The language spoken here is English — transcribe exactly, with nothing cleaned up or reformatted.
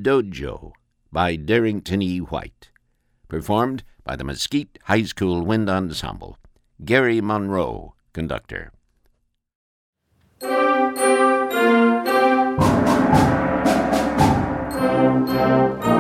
Dojo by Darrington E. White. Performed by the Mesquite High School Wind Ensemble. Gary Monroe, conductor. Thank you.